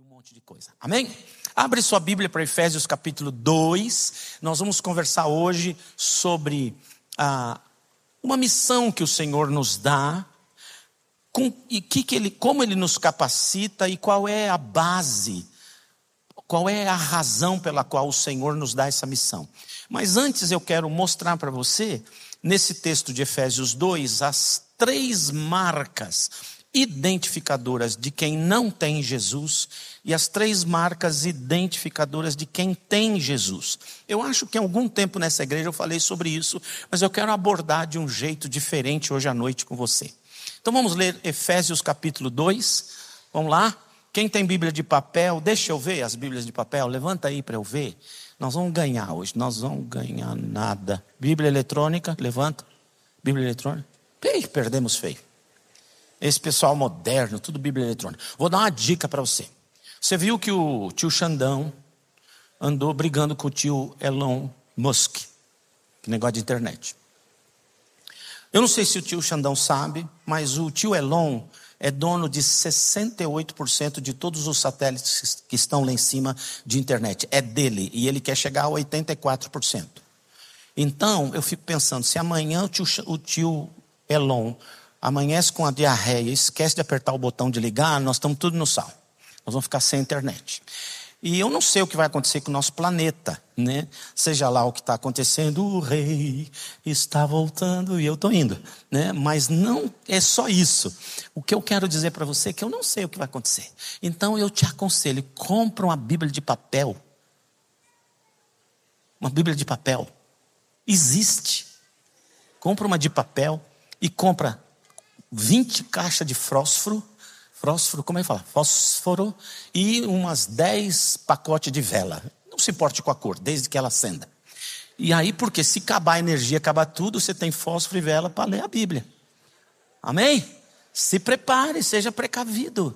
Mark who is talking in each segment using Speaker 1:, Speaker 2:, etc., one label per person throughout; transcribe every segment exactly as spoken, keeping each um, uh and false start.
Speaker 1: monte de coisa. Amém? Abre sua Bíblia para Efésios capítulo dois. Nós vamos conversar hoje sobre ah, uma missão que o Senhor nos dá, com, e que, que ele, como Ele nos capacita e qual é a base, qual é a razão pela qual o Senhor nos dá essa missão. Mas antes eu quero mostrar para você, nesse texto de Efésios dois, as três marcas identificadoras de quem não tem Jesus e as três marcas identificadoras de quem tem Jesus. Eu acho que há algum tempo nessa igreja eu falei sobre isso, mas eu quero abordar de um jeito diferente hoje à noite com você. Então vamos ler Efésios capítulo dois, vamos lá? Quem tem Bíblia de papel, deixa eu ver as Bíblias de papel, levanta aí para eu ver. Nós vamos ganhar hoje, nós vamos ganhar nada. Bíblia eletrônica, levanta. Bíblia eletrônica, Ih, perdemos feio. Esse pessoal moderno, tudo Bíblia eletrônica. Vou dar uma dica para você. Você viu que o tio Xandão andou brigando com o tio Elon Musk, que negócio de internet. Eu não sei se o tio Xandão sabe, mas o tio Elon é dono de sessenta e oito por cento de todos os satélites que estão lá em cima de internet. É dele, e ele quer chegar a oitenta e quatro por cento. Então, eu fico pensando, se amanhã o tio, o tio Elon amanhece com a diarreia, esquece de apertar o botão de ligar, nós estamos tudo no sal. Nós vamos ficar sem internet. E eu não sei o que vai acontecer com o nosso planeta, né? Seja lá o que está acontecendo, o rei está voltando e eu estou indo, né? Mas não é só isso. O que eu quero dizer para você é que eu não sei o que vai acontecer. Então eu te aconselho, compra uma Bíblia de papel. Uma Bíblia de papel. Existe. Compra uma de papel e compra vinte caixas de fósforo, fósforo, como é que fala? Fósforo, e umas dez pacotes de vela. Não se importe com a cor, desde que ela acenda. E aí, porque se acabar a energia, acabar tudo, você tem fósforo e vela para ler a Bíblia. Amém? Se prepare, seja precavido.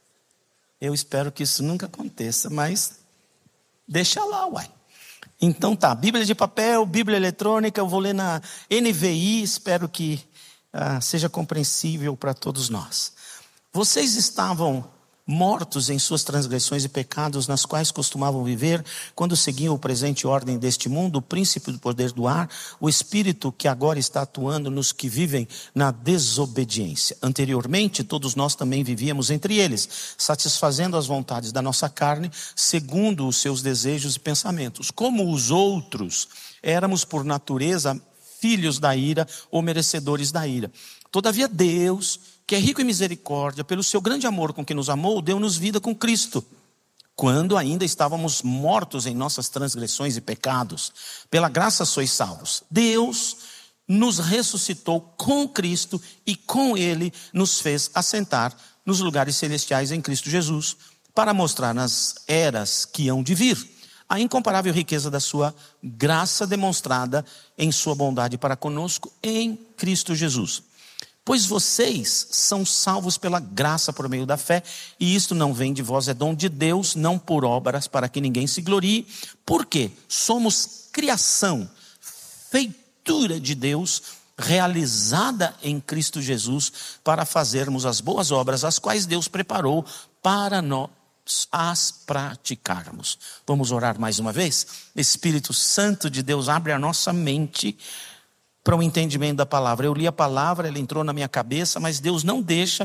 Speaker 1: Eu espero que isso nunca aconteça, mas deixa lá, uai. Então tá, Bíblia de papel, Bíblia eletrônica, eu vou ler na N V I, espero que Ah, seja compreensível para todos nós. Vocês estavam mortos em suas transgressões e pecados, nas quais costumavam viver, quando seguiam o presente ordem deste mundo, o príncipe do poder do ar, o espírito que agora está atuando nos que vivem na desobediência. Anteriormente, todos nós também vivíamos entre eles, satisfazendo as vontades da nossa carne, segundo os seus desejos e pensamentos. Como os outros, éramos por natureza filhos da ira ou merecedores da ira. Todavia Deus, que é rico em misericórdia, pelo seu grande amor com que nos amou, deu-nos vida com Cristo, quando ainda estávamos mortos em nossas transgressões e pecados. Pela graça sois salvos. Deus nos ressuscitou com Cristo e com Ele nos fez assentar nos lugares celestiais em Cristo Jesus, para mostrar nas eras que hão de vir a incomparável riqueza da sua graça demonstrada em sua bondade para conosco em Cristo Jesus. Pois vocês são salvos pela graça por meio da fé, e isto não vem de vós, é dom de Deus, não por obras, para que ninguém se glorie. Porque somos criação, feitura de Deus, realizada em Cristo Jesus, para fazermos as boas obras, as quais Deus preparou para nós as praticarmos. Vamos orar mais uma vez? Espírito Santo de Deus, abre a nossa mente para o entendimento da palavra. Eu li a palavra, ela entrou na minha cabeça, mas Deus não deixa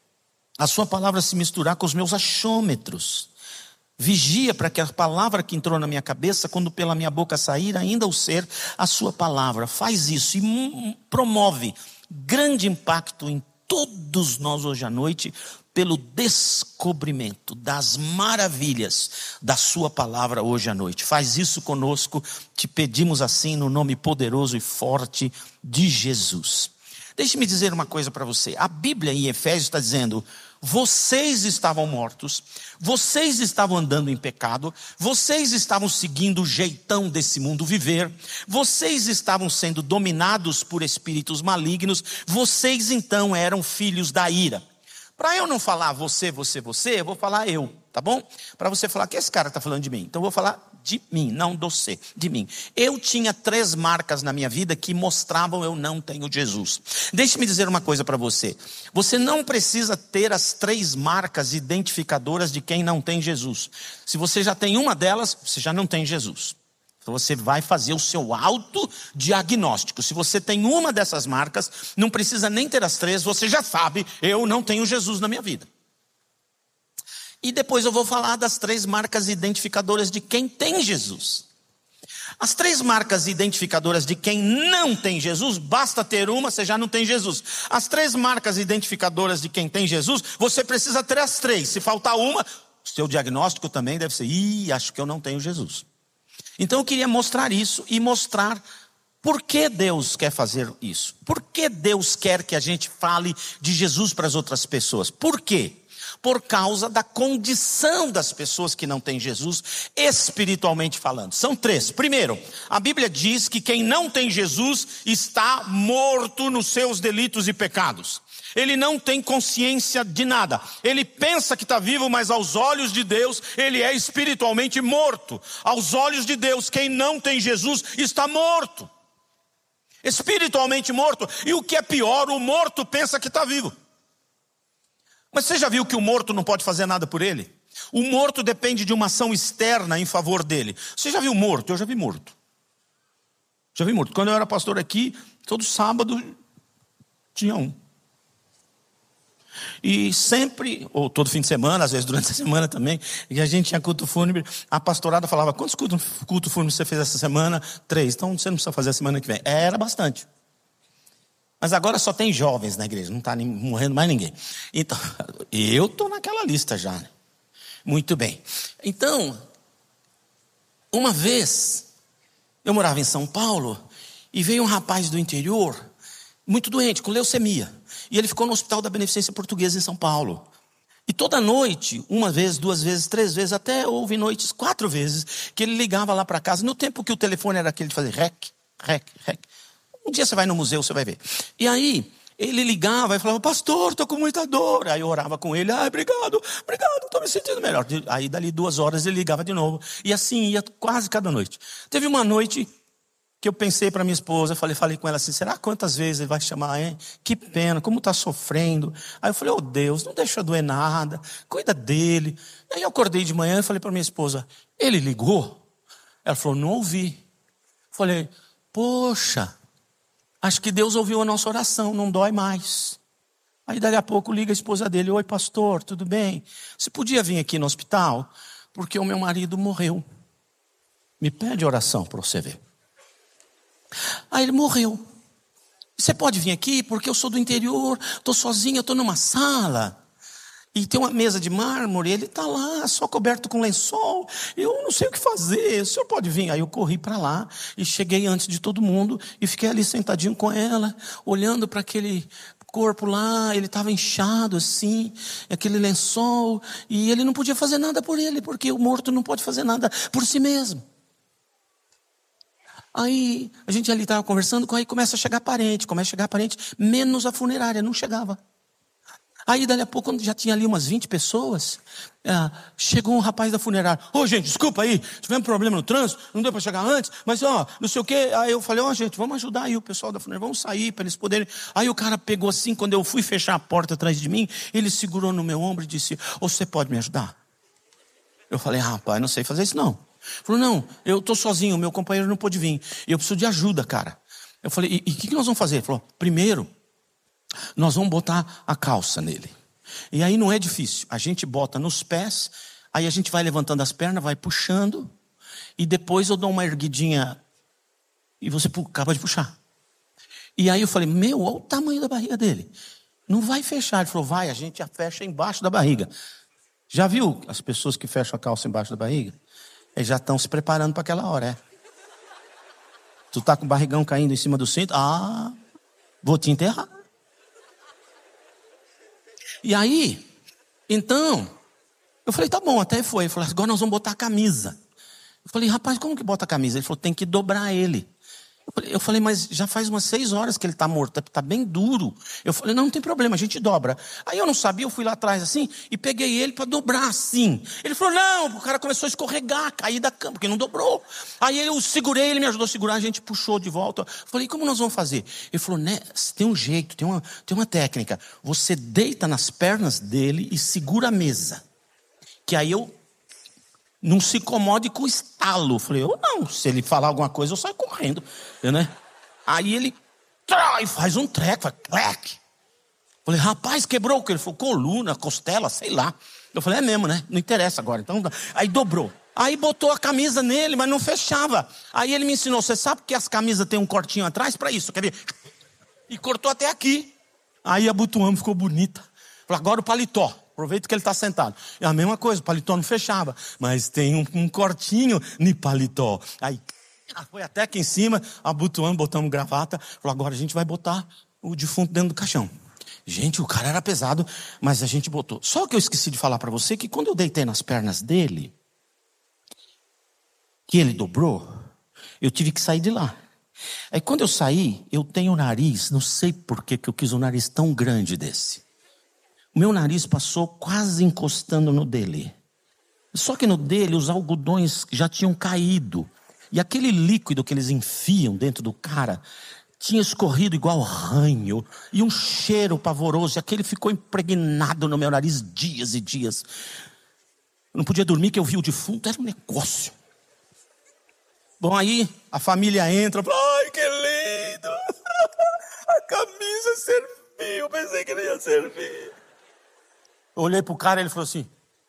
Speaker 1: a sua palavra se misturar com os meus achômetros. Vigia para que a palavra que entrou na minha cabeça, quando pela minha boca sair, ainda o ser a sua palavra. Faz isso e promove grande impacto em todos nós hoje à noite, pelo descobrimento das maravilhas da sua palavra hoje à noite. Faz isso conosco, te pedimos assim no nome poderoso e forte de Jesus. Deixe-me dizer uma coisa para você. A Bíblia em Efésios está dizendo: vocês estavam mortos, vocês estavam andando em pecado, vocês estavam seguindo o jeitão desse mundo viver, vocês estavam sendo dominados por espíritos malignos, vocês então eram filhos da ira. Para eu não falar você, você, você, eu vou falar eu, tá bom? Para você falar que esse cara está falando de mim. Então eu vou falar de mim, não do C, de mim. Eu tinha três marcas na minha vida que mostravam eu não tenho Jesus. Deixe-me dizer uma coisa para você. Você não precisa ter as três marcas identificadoras de quem não tem Jesus. Se você já tem uma delas, você já não tem Jesus. Então você vai fazer o seu autodiagnóstico. Se você tem uma dessas marcas, não precisa nem ter as três, você já sabe, eu não tenho Jesus na minha vida. E depois eu vou falar das três marcas identificadoras de quem tem Jesus. As três marcas identificadoras de quem não tem Jesus, basta ter uma, você já não tem Jesus. As três marcas identificadoras de quem tem Jesus, você precisa ter as três. Se faltar uma, o seu diagnóstico também deve ser, ih, acho que eu não tenho Jesus. Então eu queria mostrar isso e mostrar por que Deus quer fazer isso. Por que Deus quer que a gente fale de Jesus para as outras pessoas? Por quê? Por causa da condição das pessoas que não têm Jesus, espiritualmente falando. São três. Primeiro, a Bíblia diz que quem não tem Jesus está morto nos seus delitos e pecados. Ele não tem consciência de nada. Ele pensa que está vivo, mas aos olhos de Deus, ele é espiritualmente morto. Aos olhos de Deus, quem não tem Jesus está morto. Espiritualmente morto. E o que é pior, o morto pensa que está vivo. Mas você já viu que o morto não pode fazer nada por ele? O morto depende de uma ação externa em favor dele. Você já viu morto? Eu já vi morto. Já vi morto. Quando eu era pastor aqui, todo sábado tinha um. E sempre, ou todo fim de semana, às vezes durante a semana também, e a gente tinha culto fúnebre, a pastorada falava, quantos cultos culto fúnebres você fez essa semana? Três. Então você não precisa fazer a semana que vem. É, era bastante. Mas agora só tem jovens na igreja, não está morrendo mais ninguém. Então, eu estou naquela lista já. Né? Muito bem. Então, uma vez, eu morava em São Paulo, e veio um rapaz do interior, muito doente, com leucemia. E ele ficou no Hospital da Beneficência Portuguesa em São Paulo. E toda noite, uma vez, duas vezes, três vezes, até houve noites, quatro vezes, que ele ligava lá para casa, no tempo que o telefone era aquele de fazer rec, rec, rec. Um dia você vai no museu, você vai ver. E aí, ele ligava e falava, pastor, estou com muita dor. Aí eu orava com ele, ah, obrigado, obrigado, estou me sentindo melhor. Aí dali duas horas ele ligava de novo. E assim ia quase cada noite. Teve uma noite que eu pensei para minha esposa, falei, falei com ela assim, será quantas vezes ele vai chamar, hein? Que pena, como está sofrendo. Aí eu falei, oh Deus, não deixa doer nada, cuida dele. Aí eu acordei de manhã e falei para minha esposa, ele ligou? Ela falou, não ouvi. Falei, poxa, acho que Deus ouviu a nossa oração, não dói mais. Aí dali a pouco liga a esposa dele, oi pastor, tudo bem? Você podia vir aqui no hospital? Porque o meu marido morreu. Me pede oração para você ver. Aí ele morreu. Você pode vir aqui porque eu sou do interior, estou sozinho, estou numa sala. E tem uma mesa de mármore, ele está lá, só coberto com lençol. Eu não sei o que fazer, o senhor pode vir? Aí eu corri para lá e cheguei antes de todo mundo e fiquei ali sentadinho com ela, olhando para aquele corpo lá, ele estava inchado assim, aquele lençol, e ele não podia fazer nada por ele, porque o morto não pode fazer nada por si mesmo. Aí a gente ali estava conversando, aí começa a chegar parente, começa a chegar parente, menos a funerária, não chegava. Aí, dali a pouco, quando já tinha ali umas vinte pessoas, ah, chegou um rapaz da funerária. Ô, oh, gente, desculpa aí, tivemos um problema no trânsito, não deu para chegar antes, mas, ó, não sei o quê. Aí eu falei, ó, oh, gente, vamos ajudar aí o pessoal da funerária, vamos sair para eles poderem. Aí o cara pegou assim, quando eu fui fechar a porta atrás de mim, ele segurou no meu ombro e disse, ô, oh, você pode me ajudar? Eu falei, ah, rapaz, não sei fazer isso não. Ele falou, não, eu estou sozinho, meu companheiro não pôde vir, e eu preciso de ajuda, cara. Eu falei, e o que, que nós vamos fazer? Ele falou, primeiro, nós vamos botar a calça nele. E aí não é difícil. A gente bota nos pés, aí a gente vai levantando as pernas, vai puxando, e depois eu dou uma erguidinha e você acaba de puxar. E aí eu falei, meu, olha o tamanho da barriga dele. Não vai fechar. Ele falou, vai, a gente a fecha embaixo da barriga. Já viu as pessoas que fecham a calça embaixo da barriga? Eles já estão se preparando para aquela hora, é. Tu tá com o barrigão caindo em cima do cinto? Ah, vou te enterrar. E aí, então, eu falei, tá bom, até foi. Ele falou, agora nós vamos botar a camisa. Eu falei, rapaz, como que bota a camisa? Ele falou, tem que dobrar ele. Eu falei, mas já faz umas seis horas que ele está morto, está bem duro. Eu falei, não, não tem problema, a gente dobra. Aí eu não sabia, eu fui lá atrás assim e peguei ele para dobrar assim. Ele falou, não, o cara começou a escorregar, cair da cama, porque não dobrou. Aí eu segurei, ele me ajudou a segurar, a gente puxou de volta. Eu falei, como nós vamos fazer? Ele falou, né, tem um jeito, tem uma, tem uma técnica. Você deita nas pernas dele e segura a mesa. Que aí eu... não se incomode com o estalo. Falei, eu não, se ele falar alguma coisa, eu saio correndo. Né? Aí ele trai, faz um treco, faz clec. Falei, rapaz, quebrou o que? Ele falou, coluna, costela, sei lá. Eu falei, é mesmo, né? Não interessa agora. Então, aí dobrou. Aí botou a camisa nele, mas não fechava. Aí ele me ensinou, você sabe que as camisas têm um cortinho atrás para isso, quer ver? E cortou até aqui. Aí a abotoamos, ficou bonita. Falei, agora o paletó. Aproveita que ele está sentado. É a mesma coisa, o paletó não fechava. Mas tem um, um cortinho no paletó. Aí foi até aqui em cima, abotoamos, botamos gravata. Falou, agora a gente vai botar o defunto dentro do caixão. Gente, o cara era pesado, mas a gente botou. Só que eu esqueci de falar para você que quando eu deitei nas pernas dele, que ele dobrou, eu tive que sair de lá. Aí quando eu saí, eu tenho o nariz, não sei por que que eu quis um nariz tão grande desse. O meu nariz passou quase encostando no dele. Só que no dele os algodões já tinham caído. E aquele líquido que eles enfiam dentro do cara tinha escorrido igual ranho. E um cheiro pavoroso. E aquele ficou impregnado no meu nariz dias e dias. Eu não podia dormir que eu vi o defunto. Era um negócio. Bom, aí a família entra. Fala, ai, que lindo. A camisa serviu. Eu pensei que não ia servir. Eu olhei pro cara e ele falou assim,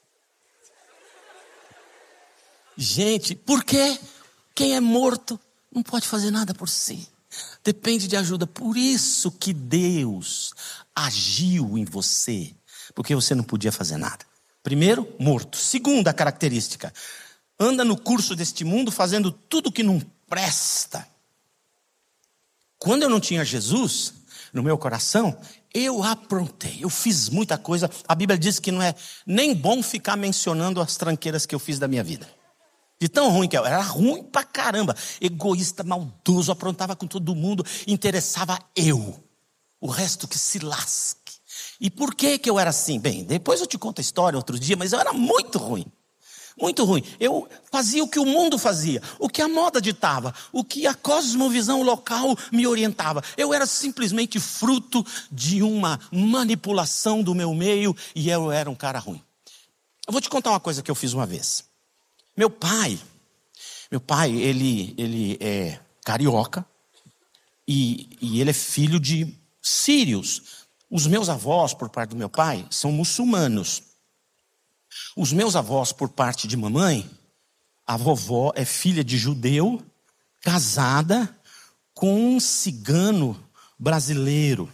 Speaker 1: gente, por quê? Quem é morto não pode fazer nada por si. Depende de ajuda. Por isso que Deus agiu em você. Porque você não podia fazer nada. Primeiro, morto. Segunda característica. Anda no curso deste mundo fazendo tudo que não presta. Quando eu não tinha Jesus no meu coração, eu aprontei, eu fiz muita coisa. A Bíblia diz que não é nem bom ficar mencionando as tranqueiras que eu fiz da minha vida. De tão ruim que eu era, ruim pra caramba. Egoísta, maldoso, aprontava com todo mundo, interessava eu. O resto que se lasque. E por que que eu era assim? Bem, depois eu te conto a história outro dia, mas eu era muito ruim. Muito ruim. Eu fazia o que o mundo fazia, o que a moda ditava, o que a cosmovisão local me orientava. Eu era simplesmente fruto de uma manipulação do meu meio e eu era um cara ruim. Eu vou te contar uma coisa que eu fiz uma vez. Meu pai, meu pai, ele, ele é carioca e, e ele é filho de sírios. Os meus avós, por parte do meu pai, são muçulmanos. Os meus avós, por parte de mamãe, a vovó é filha de judeu, casada com um cigano brasileiro.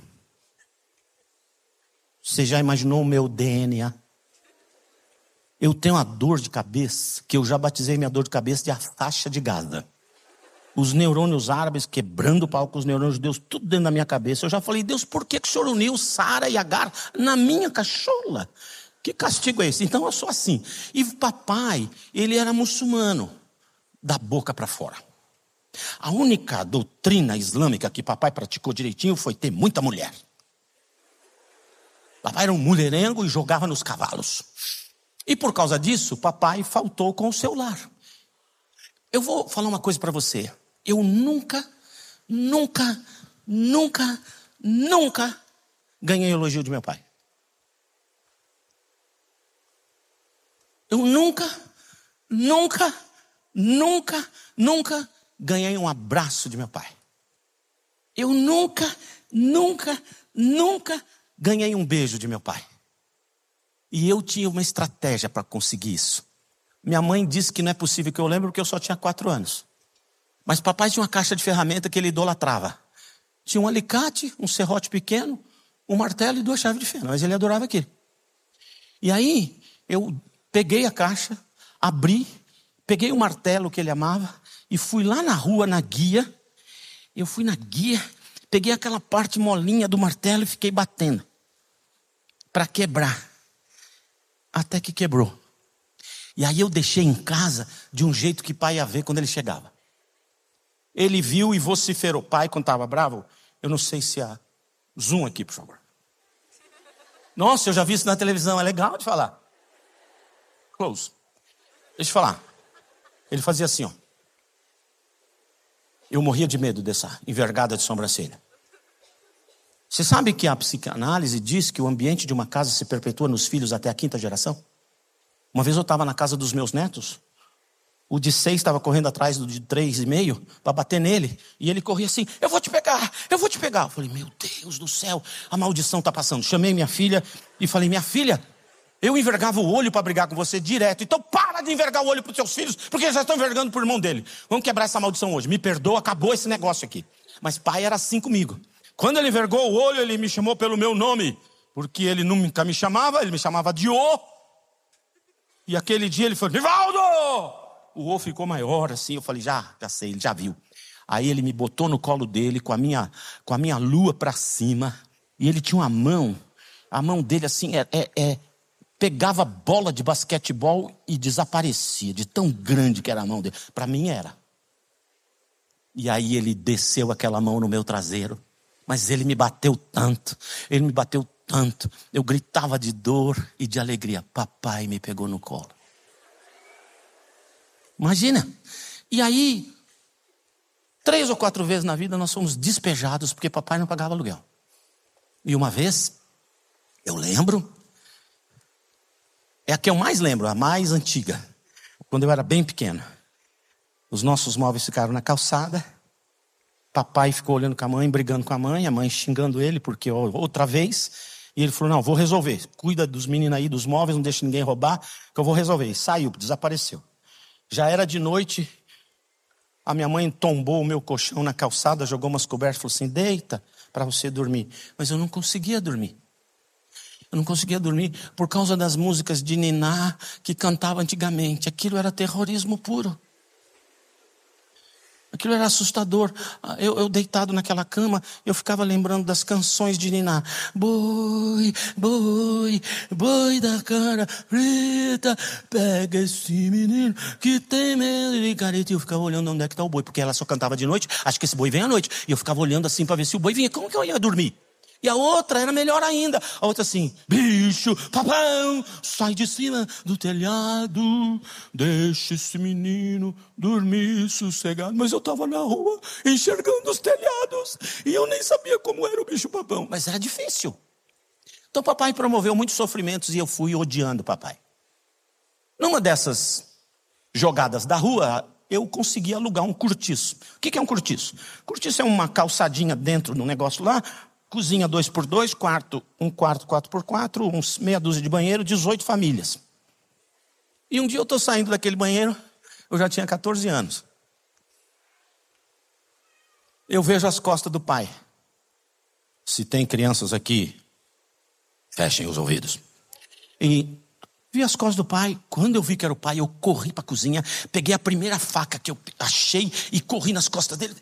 Speaker 1: Você já imaginou o meu D N A? Eu tenho uma dor de cabeça, que eu já batizei minha dor de cabeça de a faixa de Gaza. Os neurônios árabes quebrando o pau com os neurônios judeus, tudo dentro da minha cabeça. Eu já falei, Deus, por que que o Senhor uniu Sara e Agar na minha cachola? Que castigo é esse? Então eu sou assim. E papai, ele era muçulmano, da boca para fora. A única doutrina islâmica que papai praticou direitinho foi ter muita mulher. Papai era um mulherengo e jogava nos cavalos. E por causa disso, papai faltou com o seu lar. Eu vou falar uma coisa para você. Eu nunca, nunca, nunca, nunca ganhei elogio de meu pai. Eu nunca, nunca, nunca, nunca ganhei um abraço de meu pai. Eu nunca, nunca, nunca ganhei um beijo de meu pai. E eu tinha uma estratégia para conseguir isso. Minha mãe disse que não é possível que eu lembre porque eu só tinha quatro anos. Mas papai tinha uma caixa de ferramenta que ele idolatrava. Tinha um alicate, um serrote pequeno, um martelo e duas chaves de fenda. Mas ele adorava aquilo. E aí eu peguei a caixa, abri, peguei o martelo que ele amava e fui lá na rua, na guia. Eu fui na guia, peguei aquela parte molinha do martelo e fiquei batendo. Para quebrar. Até que quebrou. E aí eu deixei em casa de um jeito que pai ia ver quando ele chegava. Ele viu e vociferou. Pai, quando estava bravo, eu não sei se há zoom aqui, por favor. Nossa, eu já vi isso na televisão, é legal de falar. Close. Deixa eu falar. Ele fazia assim, ó. Eu morria de medo dessa envergada de sobrancelha. Você sabe que a psicanálise diz que o ambiente de uma casa se perpetua nos filhos até a quinta geração? Uma vez eu estava na casa dos meus netos, o de seis estava correndo atrás do de três e meio para bater nele, e ele corria assim, eu vou te pegar, eu vou te pegar. Eu falei, meu Deus do céu, a maldição está passando. Chamei minha filha e falei, minha filha, eu envergava o olho para brigar com você direto, então para de envergar o olho para os seus filhos, porque eles já estão envergando para o irmão dele. Vamos quebrar essa maldição hoje, me perdoa, acabou esse negócio aqui. Mas pai era assim comigo. Quando ele envergou o olho, ele me chamou pelo meu nome, porque ele nunca me chamava, ele me chamava de O. E aquele dia ele falou, Nivaldo! O O ficou maior assim, eu falei, já, já sei, ele já viu. Aí ele me botou no colo dele com a minha, com a minha lua para cima, e ele tinha uma mão, a mão dele assim, é, é, é, pegava bola de basquetebol e desaparecia, de tão grande que era a mão dele. Para mim era. E aí ele desceu aquela mão no meu traseiro. Mas ele me bateu tanto, ele me bateu tanto, eu gritava de dor e de alegria. Papai me pegou no colo. Imagina. E aí, três ou quatro vezes na vida nós fomos despejados porque papai não pagava aluguel. E uma vez, eu lembro, é a que eu mais lembro, a mais antiga, quando eu era bem pequeno. Os nossos móveis ficaram na calçada. Papai ficou olhando com a mãe, brigando com a mãe, a mãe xingando ele, porque ó, outra vez. E ele falou, não, vou resolver. Cuida dos meninos aí, dos móveis, não deixa ninguém roubar, que eu vou resolver. E saiu, desapareceu. Já era de noite, a minha mãe tombou o meu colchão na calçada, jogou umas cobertas e falou assim, deita para você dormir. Mas eu não conseguia dormir. Eu não conseguia dormir por causa das músicas de Niná que cantava antigamente. Aquilo era terrorismo puro. Aquilo era assustador. Eu, eu deitado naquela cama, eu ficava lembrando das canções de Niná. Boi, boi, boi da cara preta, pega esse menino que tem medo de careta. E eu ficava olhando onde é que está o boi, porque ela só cantava de noite, acho que esse boi vem à noite. E eu ficava olhando assim para ver se o boi vinha. Como que eu ia dormir? E a outra era melhor ainda. A outra assim, bicho, papão, sai de cima do telhado, deixa esse menino dormir sossegado. Mas eu estava na rua, enxergando os telhados, e eu nem sabia como era o bicho papão. Mas era difícil. Então papai promoveu muitos sofrimentos e eu fui odiando papai. Numa dessas jogadas da rua, eu consegui alugar um cortiço. O que é um cortiço? Cortiço é uma calçadinha dentro do negócio lá, cozinha dois por dois, quarto, um quarto quatro por quatro, uns meia dúzia de banheiro, dezoito famílias. E um dia eu estou saindo daquele banheiro, eu já tinha quatorze anos. Eu vejo as costas do pai. Se tem crianças aqui, fechem os ouvidos. E vi as costas do pai. Quando eu vi que era o pai, eu corri para a cozinha, peguei a primeira faca que eu achei e corri nas costas dele.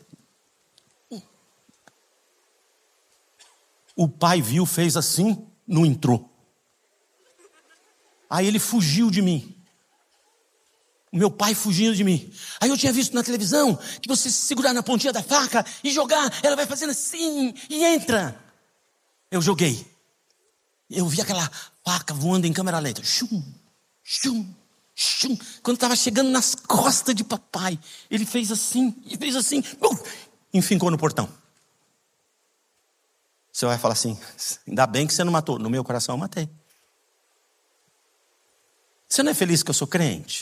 Speaker 1: O pai viu, fez assim, não entrou. Aí ele fugiu de mim. O meu pai fugindo de mim. Aí eu tinha visto na televisão que você se segurar na pontinha da faca e jogar, ela vai fazendo assim e entra. Eu joguei. Eu vi aquela faca voando em câmera lenta. Shum, shum, shum. Quando estava chegando nas costas de papai, ele fez assim e fez assim. Bum, enfincou no portão. Você vai falar assim, ainda bem que você não matou. No meu coração eu matei. Você não é feliz que eu sou crente?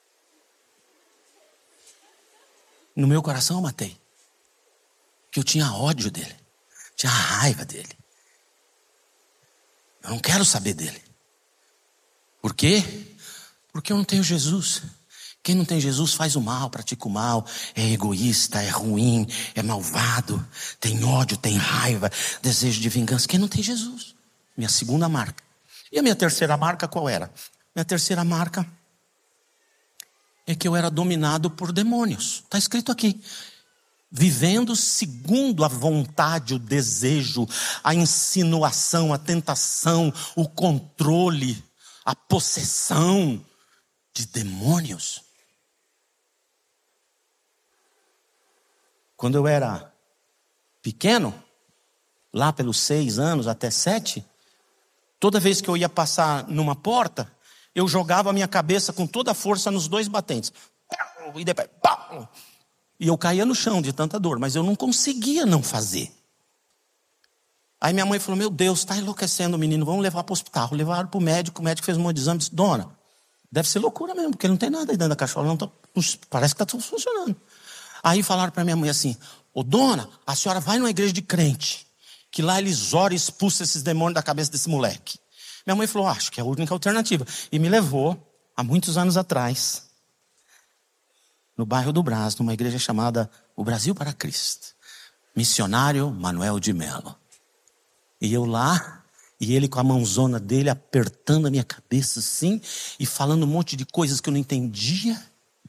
Speaker 1: No meu coração eu matei. Que eu tinha ódio dele. Tinha raiva dele. Eu não quero saber dele. Por quê? Porque eu não tenho Jesus. Quem não tem Jesus faz o mal, pratica o mal, é egoísta, é ruim, é malvado, tem ódio, tem raiva, desejo de vingança. Quem não tem Jesus? Minha segunda marca. E a minha terceira marca qual era? Minha terceira marca é que eu era dominado por demônios. Está escrito aqui. Vivendo segundo a vontade, o desejo, a insinuação, a tentação, o controle, a possessão de demônios. Quando eu era pequeno, lá pelos seis anos até sete, toda vez que eu ia passar numa porta, eu jogava a minha cabeça com toda a força nos dois batentes. E depois, pá! E eu caía no chão de tanta dor, mas eu não conseguia não fazer. Aí minha mãe falou, meu Deus, está enlouquecendo o menino, vamos levar para o hospital. Levaram para o médico, o médico fez um monte de exame e disse, dona, deve ser loucura mesmo, porque não tem nada aí dentro da cachola, não tá, parece que está tudo funcionando. Aí falaram para minha mãe assim, ô dona, a senhora vai numa igreja de crente, que lá eles oram e expulsam esses demônios da cabeça desse moleque. Minha mãe falou, acho que é a única alternativa. E me levou, há muitos anos atrás, no bairro do Brás, numa igreja chamada O Brasil para Cristo. Missionário Manuel de Melo. E eu lá, e ele com a mãozona dele apertando a minha cabeça assim, e falando um monte de coisas que eu não entendia.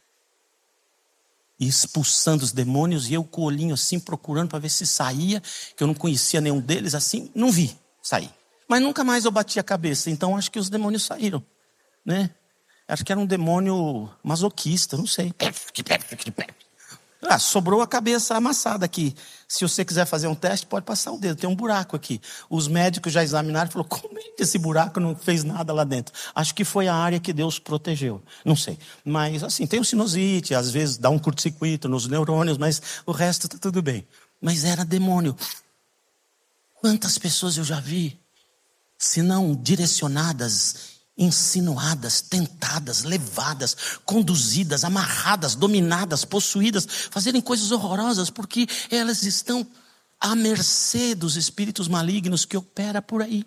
Speaker 1: E expulsando os demônios, e eu com o olhinho assim, procurando para ver se saía, que eu não conhecia nenhum deles, assim, não vi sair. Mas nunca mais eu bati a cabeça, então acho que os demônios saíram, né? Acho que era um demônio masoquista, não sei. Ah, sobrou a cabeça amassada aqui. Se você quiser fazer um teste, pode passar o dedo, tem um buraco aqui. Os médicos já examinaram e falaram, como é que esse buraco não fez nada lá dentro? Acho que foi a área que Deus protegeu, não sei. Mas assim, tem um sinusite, às vezes dá um curto-circuito nos neurônios, mas o resto está tudo bem. Mas era demônio. Quantas pessoas eu já vi, se não direcionadas, insinuadas, tentadas, levadas, conduzidas, amarradas, dominadas, possuídas, fazerem coisas horrorosas, porque elas estão à mercê dos espíritos malignos que operam por aí.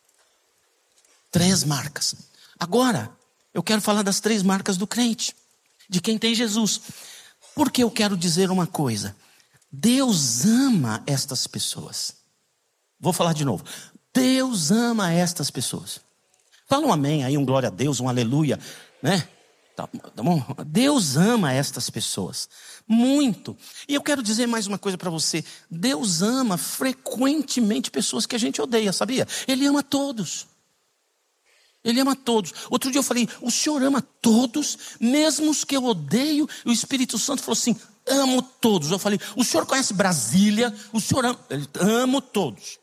Speaker 1: Três marcas. Agora, eu quero falar das três marcas do crente, de quem tem Jesus. Porque eu quero dizer uma coisa, Deus ama estas pessoas. Vou falar de novo. Deus ama estas pessoas. Fala um amém aí, um glória a Deus, um aleluia, né? Tá, tá bom? Deus ama estas pessoas, muito. E eu quero dizer mais uma coisa para você. Deus ama frequentemente pessoas que a gente odeia, sabia? Ele ama todos. Ele ama todos. Outro dia eu falei, o Senhor ama todos, mesmo os que eu odeio. E o Espírito Santo falou assim, amo todos. Eu falei, o Senhor conhece Brasília? O Senhor ama, ele, amo todos.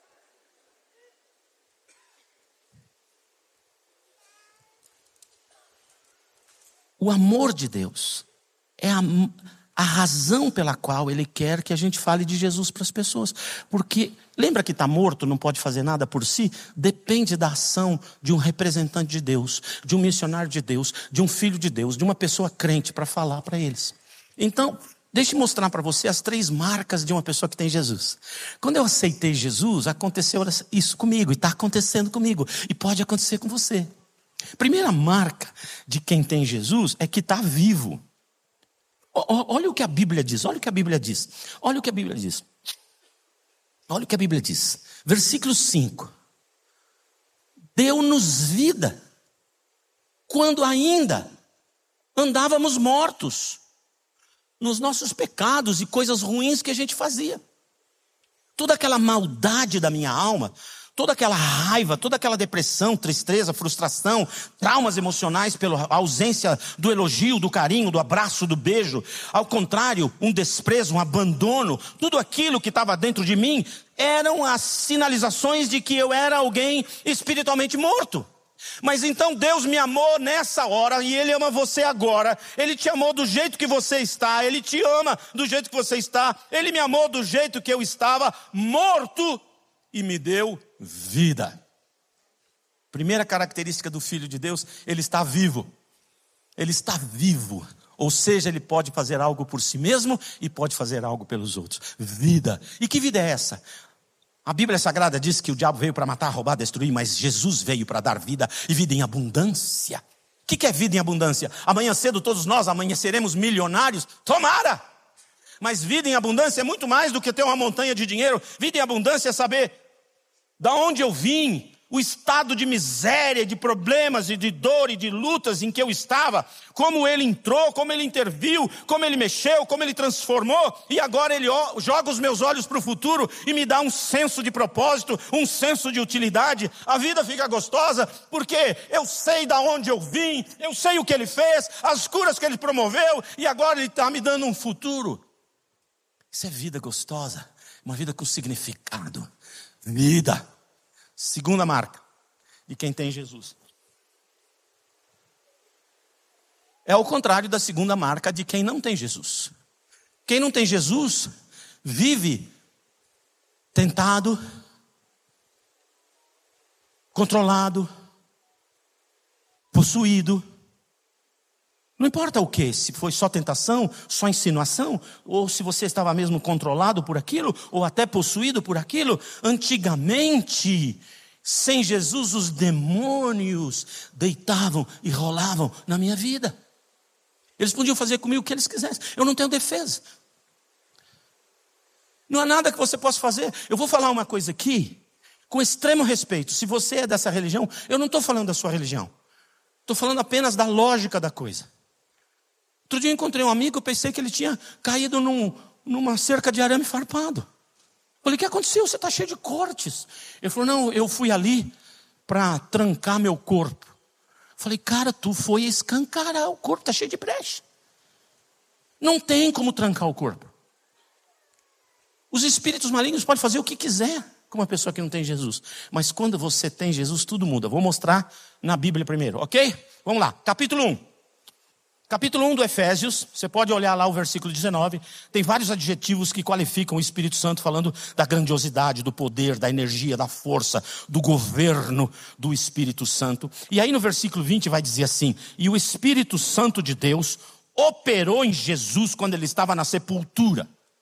Speaker 1: O amor de Deus é a, a razão pela qual Ele quer que a gente fale de Jesus para as pessoas. Porque, lembra que está morto, não pode fazer nada por si? Depende da ação de um representante de Deus, de um missionário de Deus, de um filho de Deus, de uma pessoa crente para falar para eles. Então, deixe eu mostrar para você as três marcas de uma pessoa que tem Jesus. Quando eu aceitei Jesus, aconteceu isso comigo, e está acontecendo comigo, e pode acontecer com você. Primeira marca de quem tem Jesus é que está vivo. Olha o que a Bíblia diz, olha o que a Bíblia diz. Olha o que a Bíblia diz. Olha o que a Bíblia diz. Versículo cinco. Deu-nos vida quando ainda andávamos mortos nos nossos pecados e coisas ruins que a gente fazia. Toda aquela maldade da minha alma, toda aquela raiva, toda aquela depressão, tristeza, frustração, traumas emocionais pela ausência do elogio, do carinho, do abraço, do beijo. Ao contrário, um desprezo, um abandono, tudo aquilo que estava dentro de mim eram as sinalizações de que eu era alguém espiritualmente morto. Mas então Deus me amou nessa hora e Ele ama você agora. Ele te amou do jeito que você está, Ele te ama do jeito que você está. Ele me amou do jeito que eu estava, morto, e me deu vida. Primeira característica do Filho de Deus, ele está vivo. Ele está vivo. Ou seja, ele pode fazer algo por si mesmo e pode fazer algo pelos outros. Vida. E que vida é essa? A Bíblia Sagrada diz que o diabo veio para matar, roubar, destruir, mas Jesus veio para dar vida e vida em abundância. O que é vida em abundância? Amanhã cedo todos nós amanheceremos milionários? Tomara! Mas vida em abundância é muito mais do que ter uma montanha de dinheiro. Vida em abundância é saber da onde eu vim, o estado de miséria, de problemas e de dor e de lutas em que eu estava, como Ele entrou, como Ele interviu, como Ele mexeu, como Ele transformou, e agora Ele joga os meus olhos para o futuro e me dá um senso de propósito, um senso de utilidade. A vida fica gostosa porque eu sei da onde eu vim, eu sei o que Ele fez, as curas que Ele promoveu, e agora Ele está me dando um futuro. Isso é vida gostosa, uma vida com significado. Vida. Segunda marca de quem tem Jesus. É o contrário da segunda marca de quem não tem Jesus. Quem não tem Jesus vive tentado, controlado, possuído. Não importa o que, se foi só tentação, só insinuação, ou se você estava mesmo controlado por aquilo, ou até possuído por aquilo. Antigamente, sem Jesus, os demônios deitavam e rolavam na minha vida. Eles podiam fazer comigo o que eles quisessem. Eu não tenho defesa. Não há nada que você possa fazer. Eu vou falar uma coisa aqui, com extremo respeito. Se você é dessa religião, eu não estou falando da sua religião. Estou falando apenas da lógica da coisa. Outro dia eu encontrei um amigo, eu pensei que ele tinha caído num, numa cerca de arame farpado. Falei, o que aconteceu? Você está cheio de cortes. Ele falou, não, eu fui ali para trancar meu corpo. Falei, cara, tu foi escancarar o corpo, está cheio de brecha. Não tem como trancar o corpo. Os espíritos malignos podem fazer o que quiser com uma pessoa que não tem Jesus. Mas quando você tem Jesus, tudo muda. Vou mostrar na Bíblia primeiro, ok? Vamos lá, capítulo um. Capítulo um do Efésios, você pode olhar lá o versículo dezenove, tem vários adjetivos que qualificam o Espírito Santo, falando da grandiosidade, do poder, da energia, da força, do governo do Espírito Santo. E aí no versículo vinte vai dizer assim, e o Espírito Santo de Deus operou em Jesus quando ele estava na sepultura.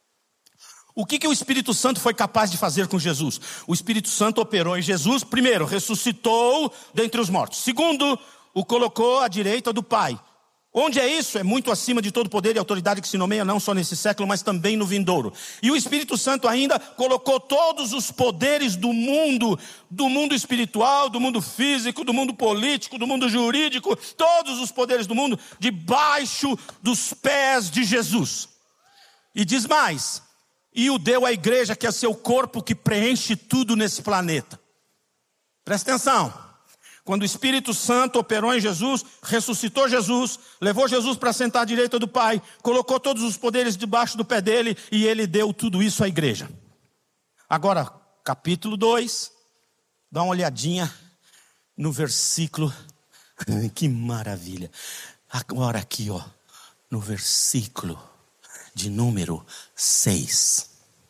Speaker 1: O que, que o Espírito Santo foi capaz de fazer com Jesus? O Espírito Santo operou em Jesus, primeiro, ressuscitou dentre os mortos. Segundo, o colocou à direita do Pai. Onde é isso? É muito acima de todo poder e autoridade que se nomeia não só nesse século, mas também no vindouro. E o Espírito Santo ainda colocou todos os poderes do mundo, do mundo espiritual, do mundo físico, do mundo político, do mundo jurídico, todos os poderes do mundo, debaixo dos pés de Jesus. E diz mais, e o deu à igreja, que é seu corpo, que preenche tudo nesse planeta. Presta atenção. Quando o Espírito Santo operou em Jesus, ressuscitou Jesus, levou Jesus para sentar à direita do Pai, colocou todos os poderes debaixo do pé dele e ele deu tudo isso à igreja. Agora, capítulo dois, dá uma olhadinha no versículo, que maravilha. Agora aqui, ó, no versículo de número seis.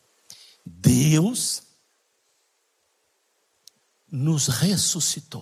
Speaker 1: Deus nos ressuscitou.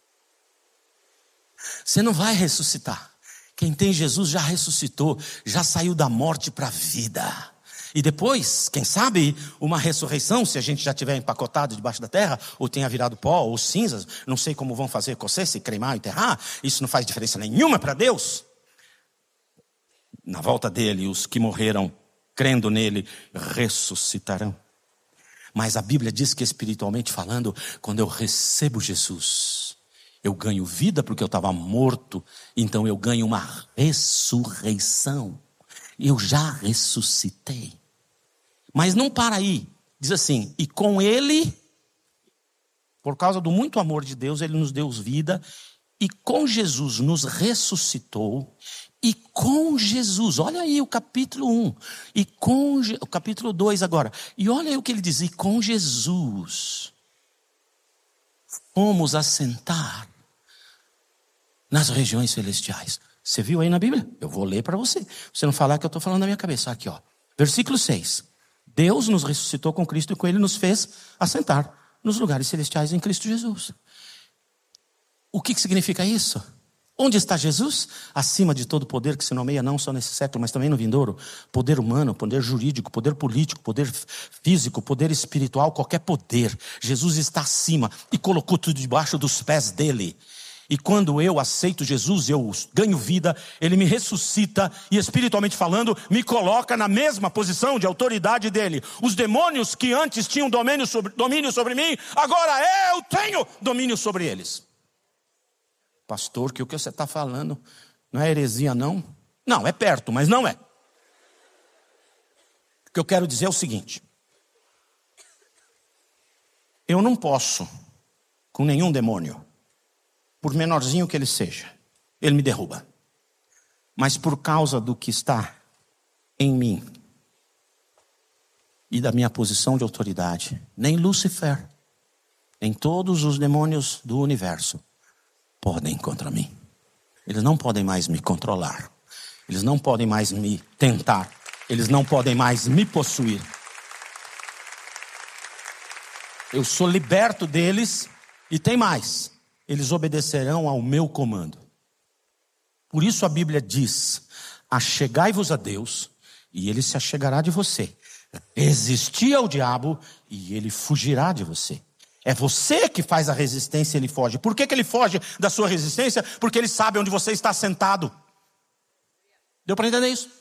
Speaker 1: Você não vai ressuscitar. Quem tem Jesus já ressuscitou, já saiu da morte para a vida. E depois, quem sabe, uma ressurreição, se a gente já tiver empacotado debaixo da terra, ou tenha virado pó, ou cinzas, não sei como vão fazer com você, se cremar ou enterrar, isso não faz diferença nenhuma para Deus. Na volta dele, os que morreram crendo nele, ressuscitarão. Mas a Bíblia diz que espiritualmente falando, quando eu recebo Jesus, eu ganho vida porque eu estava morto, então eu ganho uma ressurreição. Eu já ressuscitei. Mas não para aí. Diz assim, e com ele, por causa do muito amor de Deus, ele nos deu vida, e com Jesus nos ressuscitou, e com Jesus, olha aí o capítulo um, e com o capítulo dois agora, e olha aí o que ele diz, e com Jesus fomos assentar nas regiões celestiais. Você viu aí na Bíblia? Eu vou ler para você. Você não falar que eu estou falando na minha cabeça. Aqui, ó. Versículo seis. Deus nos ressuscitou com Cristo e com ele nos fez assentar nos lugares celestiais em Cristo Jesus. O que, que significa isso? Onde está Jesus? Acima de todo poder que se nomeia não só nesse século, mas também no vindouro. Poder humano, poder jurídico, poder político, poder físico, poder espiritual, qualquer poder. Jesus está acima e colocou tudo debaixo dos pés dele. E quando eu aceito Jesus, eu ganho vida, ele me ressuscita e espiritualmente falando, me coloca na mesma posição de autoridade dele. Os demônios que antes tinham domínio sobre, domínio sobre mim, agora eu tenho domínio sobre eles. Pastor, que o que você está falando não é heresia não? Não, é perto, mas não é. O que eu quero dizer é o seguinte. Eu não posso, com nenhum demônio, por menorzinho que ele seja, ele me derruba. Mas por causa do que está em mim, e da minha posição de autoridade, nem Lúcifer, nem todos os demônios do universo podem contra mim. Eles não podem mais me controlar. Eles não podem mais me tentar. Eles não podem mais me possuir. Eu sou liberto deles e tem mais. Eles obedecerão ao meu comando. Por isso a Bíblia diz: achegai-vos a Deus e Ele se achegará de você. Resistir ao diabo e ele fugirá de você. É você que faz a resistência e ele foge. Por que que ele foge da sua resistência? Porque ele sabe onde você está sentado. Deu para entender isso?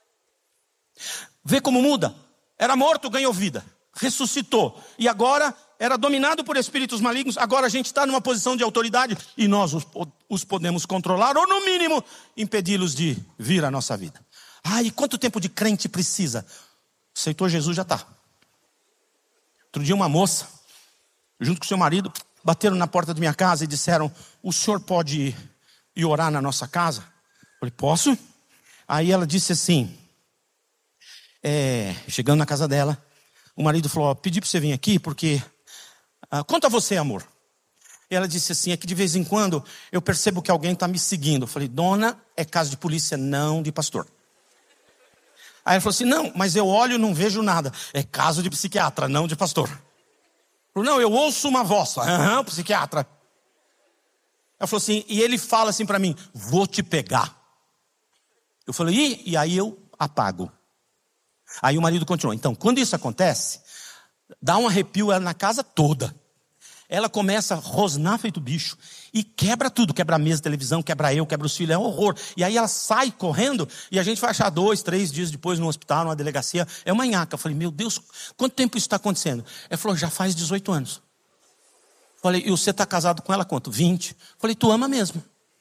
Speaker 1: Vê como muda. Era morto, ganhou vida. Ressuscitou. E agora era dominado por espíritos malignos. Agora a gente está numa posição de autoridade. E nós os, os podemos controlar. Ou no mínimo, impedi-los de vir à nossa vida. Ah, e quanto tempo de crente precisa? Aceitou Jesus, já está. Outro dia uma moça, junto com seu marido, bateram na porta da minha casa e disseram: o senhor pode ir, ir orar na nossa casa? Eu falei: posso? Aí ela disse assim, é, chegando na casa dela, o marido falou: ó, pedi para você vir aqui porque, ah, conta você, amor. E ela disse assim: é que de vez em quando eu percebo que alguém está me seguindo. Eu falei: dona, é caso de polícia, não de pastor. Aí ela falou assim: não, mas eu olho e não vejo nada. É caso de psiquiatra, não de pastor. Eu falei: não, eu ouço uma voz. Aham, psiquiatra. Ela falou assim, e ele fala assim para mim: vou te pegar. Eu falei: e, e aí eu apago. Aí o marido continuou: então, quando isso acontece, dá um arrepio na casa toda. Ela começa a rosnar feito bicho e quebra tudo, quebra a mesa, a televisão, quebra eu, quebra os filhos, é um horror. E aí ela sai correndo e a gente vai achar dois, três dias depois no hospital, numa delegacia. É uma nhaca. Eu falei: meu Deus, quanto tempo isso está acontecendo? Ela falou: já faz dezoito anos. Eu falei: e você está casado com ela quanto? vinte. Eu falei: tu ama mesmo?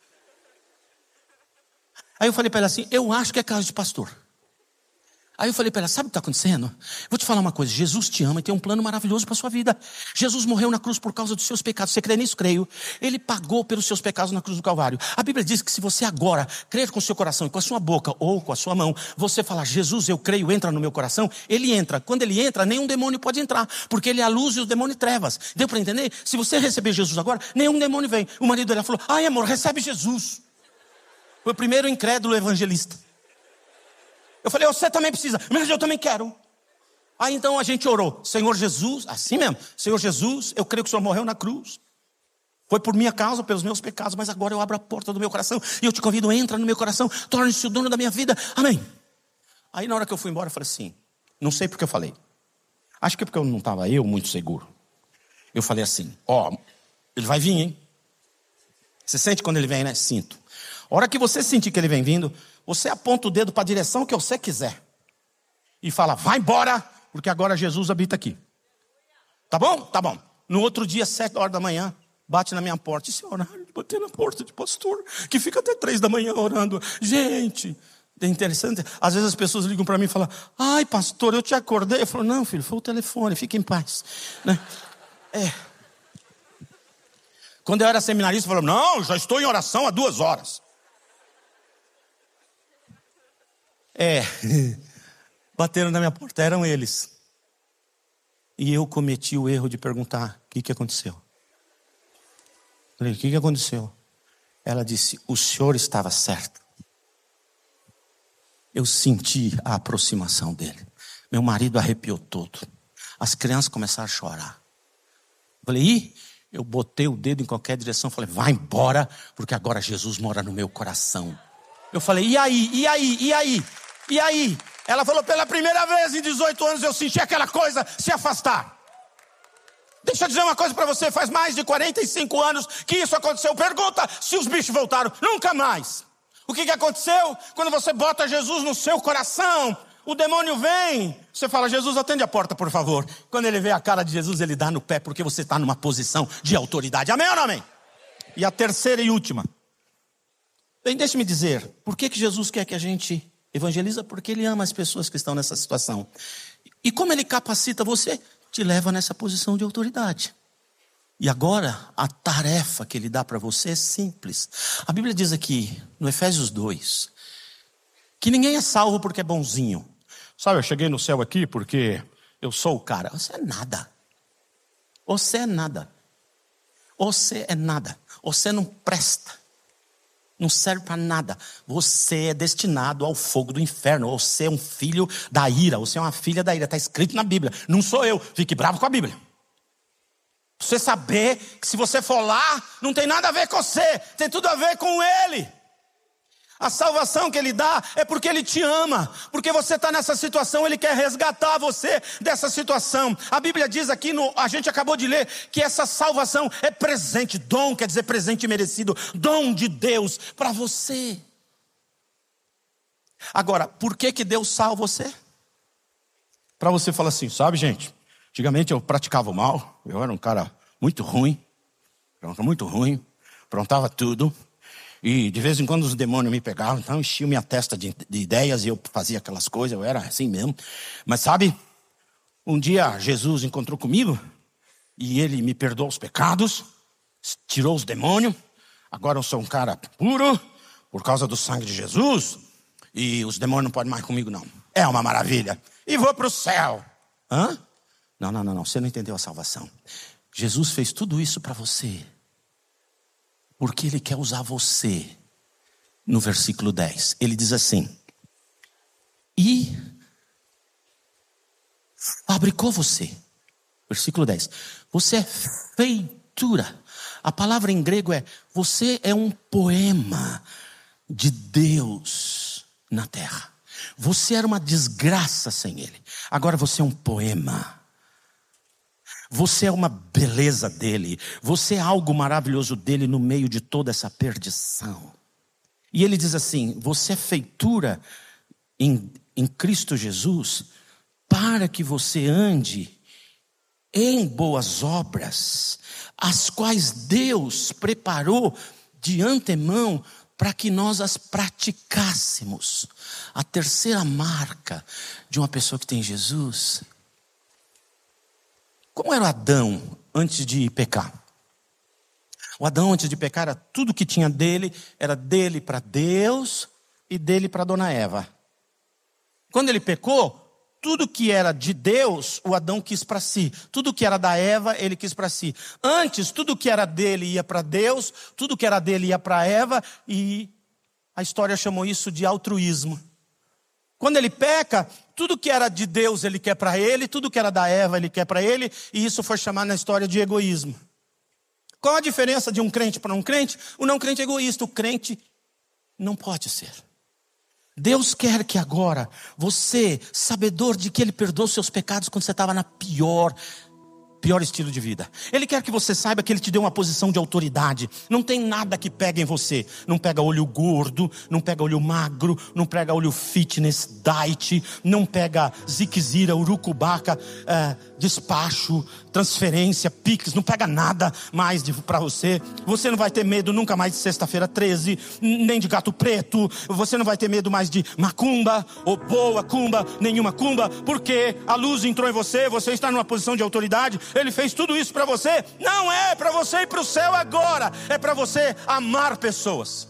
Speaker 1: Aí eu falei para ela assim: eu acho que é caso de pastor. Aí eu falei para ela: sabe o que está acontecendo? Vou te falar uma coisa, Jesus te ama e tem um plano maravilhoso para a sua vida. Jesus morreu na cruz por causa dos seus pecados. Você crê nisso? Creio. Ele pagou pelos seus pecados na cruz do Calvário. A Bíblia diz que se você agora crer com o seu coração e com a sua boca ou com a sua mão, você falar: Jesus, eu creio, entra no meu coração. Ele entra. Quando ele entra, nenhum demônio pode entrar, porque ele é a luz e o demônio trevas. Deu para entender? Se você receber Jesus agora, nenhum demônio vem. O marido dela falou: ai, amor, recebe Jesus. Foi o primeiro incrédulo evangelista. Eu falei: você também precisa, mas eu também quero. Aí então a gente orou: Senhor Jesus, assim mesmo, Senhor Jesus, eu creio que o Senhor morreu na cruz. Foi por minha causa, pelos meus pecados, mas agora eu abro a porta do meu coração e eu te convido, entra no meu coração, torne-se o dono da minha vida, amém. Aí na hora que eu fui embora, eu falei assim, não sei porque eu falei. Acho que é porque eu não estava eu muito seguro. Eu falei assim: ó, oh, ele vai vir, hein? Você sente quando ele vem, né? Sinto. A hora que você sentir que ele vem vindo, você aponta o dedo para a direção que você quiser. E fala: vai embora, porque agora Jesus habita aqui. Tá bom? Tá bom. No outro dia, sete horas da manhã, bate na minha porta. Esse horário de bater na porta de pastor, que fica até três da manhã orando. Gente, é interessante. Às vezes as pessoas ligam para mim e falam: ai, pastor, eu te acordei. Eu falo: não, filho, foi o telefone, fique em paz. Né? É. Quando eu era seminarista, eu falava: não, já estou em oração há duas horas. É, bateram na minha porta, eram eles. E eu cometi o erro de perguntar: o que, que aconteceu? Falei: o que, que aconteceu? Ela disse: o senhor estava certo. Eu senti a aproximação dele. Meu marido arrepiou todo. As crianças começaram a chorar. Falei: ih, eu botei o dedo em qualquer direção. Falei: vai embora, porque agora Jesus mora no meu coração. Eu falei: e aí, e aí, e aí? E aí? Ela falou: pela primeira vez em dezoito anos eu senti aquela coisa se afastar. Deixa eu dizer uma coisa para você, faz mais de quarenta e cinco anos que isso aconteceu. Pergunta se os bichos voltaram. Nunca mais. O que, que aconteceu? Quando você bota Jesus no seu coração, o demônio vem. Você fala: Jesus, atende a porta, por favor. Quando ele vê a cara de Jesus, ele dá no pé, porque você está numa posição de autoridade. Amém ou não amém? E a terceira e última. Bem, deixe-me dizer, por que, que Jesus quer que a gente evangeliza? Porque ele ama as pessoas que estão nessa situação. E como ele capacita você, te leva nessa posição de autoridade. E agora, a tarefa que ele dá para você é simples. A Bíblia diz aqui, no Efésios dois, que ninguém é salvo porque é bonzinho. Sabe, eu cheguei no céu aqui porque eu sou o cara. Você é nada. Você é nada. Você é nada. Você não presta. Não serve para nada. Você é destinado ao fogo do inferno. Você é um filho da ira. Você é uma filha da ira. Está escrito na Bíblia. Não sou eu. Fique bravo com a Bíblia. Você saber que se você for lá, não tem nada a ver com você. Tem tudo a ver com Ele. A salvação que Ele dá é porque Ele te ama. Porque você está nessa situação, Ele quer resgatar você dessa situação. A Bíblia diz aqui, no, a gente acabou de ler, que essa salvação é presente. Dom quer dizer presente merecido. Dom de Deus para você. Agora, por que que Deus salva você? Para você falar assim, sabe gente, antigamente eu praticava o mal. Eu era um cara muito ruim. Era um cara muito ruim. Aprontava tudo. E de vez em quando os demônios me pegavam, então enchiam minha testa de, de ideias e eu fazia aquelas coisas, eu era assim mesmo. Mas sabe, um dia Jesus encontrou comigo e Ele me perdoou os pecados, tirou os demônios. Agora eu sou um cara puro por causa do sangue de Jesus e os demônios não podem mais comigo não. É uma maravilha. E vou para o céu. Hã? Não, não, não, não, você não entendeu a salvação. Jesus fez tudo isso para você. Porque Ele quer usar você. No versículo dez, Ele diz assim: e fabricou você. Versículo dez. Você é feitura. A palavra em grego é, você é um poema de Deus na terra. Você era uma desgraça sem Ele. Agora você é um poema. Você é uma beleza dele. Você é algo maravilhoso dele no meio de toda essa perdição. E ele diz assim, você é feitura em, em Cristo Jesus para que você ande em boas obras, as quais Deus preparou de antemão para que nós as praticássemos. A terceira marca de uma pessoa que tem Jesus. Como era o Adão antes de pecar? O Adão antes de pecar era tudo que tinha dele, era dele para Deus e dele para Dona Eva. Quando ele pecou, tudo que era de Deus, o Adão quis para si. Tudo que era da Eva, ele quis para si. Antes, tudo que era dele ia para Deus, tudo que era dele ia para Eva, e a história chamou isso de altruísmo. Quando ele peca, tudo que era de Deus ele quer para ele, tudo que era da Eva ele quer para ele, e isso foi chamado na história de egoísmo. Qual a diferença de um crente para um crente? O não crente é egoísta, o crente não pode ser. Deus quer que agora você, sabedor de que Ele perdoou seus pecados quando você estava na pior Pior estilo de vida. Ele quer que você saiba que Ele te deu uma posição de autoridade. Não tem nada que pega em você. Não pega olho gordo, não pega olho magro, não pega olho fitness, diet, não pega ziquezira, urucubaca, é, despacho, transferência, pix, não pega nada mais para você. Você não vai ter medo nunca mais de sexta-feira treze, nem de gato preto. Você não vai ter medo mais de macumba, ou boa cumba, nenhuma cumba, porque a luz entrou em você, você está numa posição de autoridade. Ele fez tudo isso para você. Não é para você ir para o céu agora. É para você amar pessoas.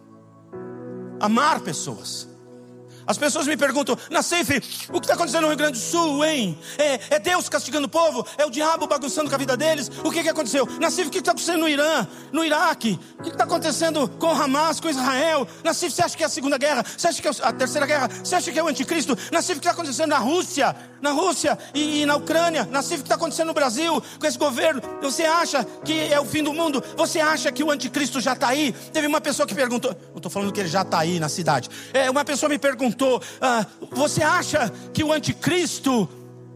Speaker 1: Amar pessoas. As pessoas me perguntam, Nassif, o que está acontecendo no Rio Grande do Sul, hein? É, é Deus castigando o povo? É o diabo bagunçando com a vida deles? O que, que aconteceu? Nassif, o que está acontecendo no Irã? No Iraque? O que está acontecendo com o Hamas, com Israel? Nassif, você acha que é a Segunda Guerra? Você acha que é a Terceira Guerra? Você acha que é o Anticristo? Nassif, o que está acontecendo na Rússia? Na Rússia e, e na Ucrânia? Nassif, o que está acontecendo no Brasil com esse governo? Você acha que é o fim do mundo? Você acha que o Anticristo já está aí? Teve uma pessoa que perguntou, não estou falando que ele já está aí na cidade. É, uma pessoa me perguntou, Ah, você acha que o anticristo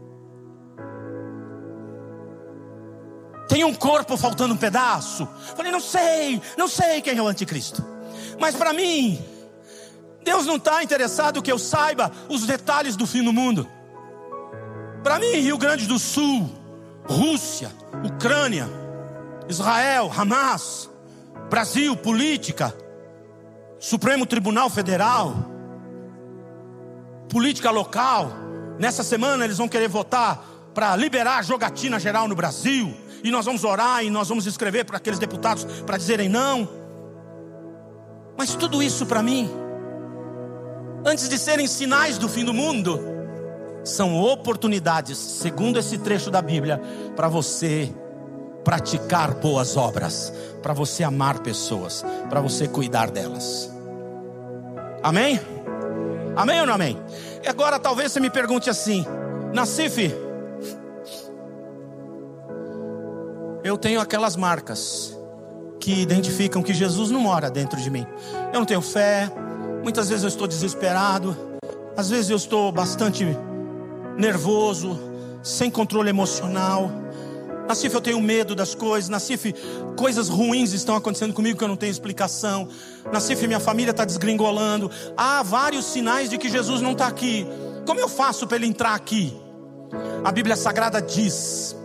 Speaker 1: tem um corpo faltando um pedaço? Falei, não sei, não sei quem é o anticristo. Mas para mim, Deus não está interessado que eu saiba os detalhes do fim do mundo. Para mim, Rio Grande do Sul, Rússia, Ucrânia, Israel, Hamas, Brasil, política, Supremo Tribunal Federal, política local. Nessa semana eles vão querer votar para liberar a jogatina geral no Brasil. E nós vamos orar e nós vamos escrever para aqueles deputados para dizerem não. Mas tudo isso para mim, antes de serem sinais do fim do mundo, são oportunidades, segundo esse trecho da Bíblia, para você praticar boas obras, para você amar pessoas, para você cuidar delas. Amém? Amém ou não amém? E agora talvez você me pergunte assim: Nassif, eu tenho aquelas marcas que identificam que Jesus não mora dentro de mim. Eu não tenho fé, muitas vezes eu estou desesperado, às vezes eu estou bastante nervoso, sem controle emocional. Nassif, eu tenho medo das coisas. Nassif, coisas ruins estão acontecendo comigo que eu não tenho explicação. Nassif, minha família está desgringolando. Há vários sinais de que Jesus não está aqui. Como eu faço para ele entrar aqui? A Bíblia Sagrada diz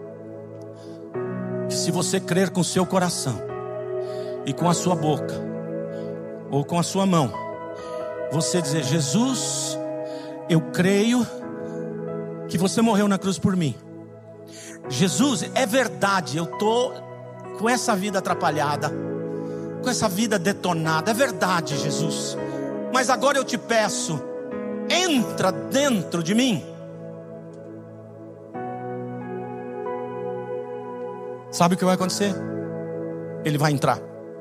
Speaker 1: que se você crer com o seu coração e com a sua boca, ou com a sua mão, você dizer: Jesus, eu creio que você morreu na cruz por mim. Jesus, é verdade, eu estou com essa vida atrapalhada, com essa vida detonada, é verdade, Jesus, mas agora eu te peço, entra dentro de mim. Sabe o que vai acontecer? Ele vai entrar.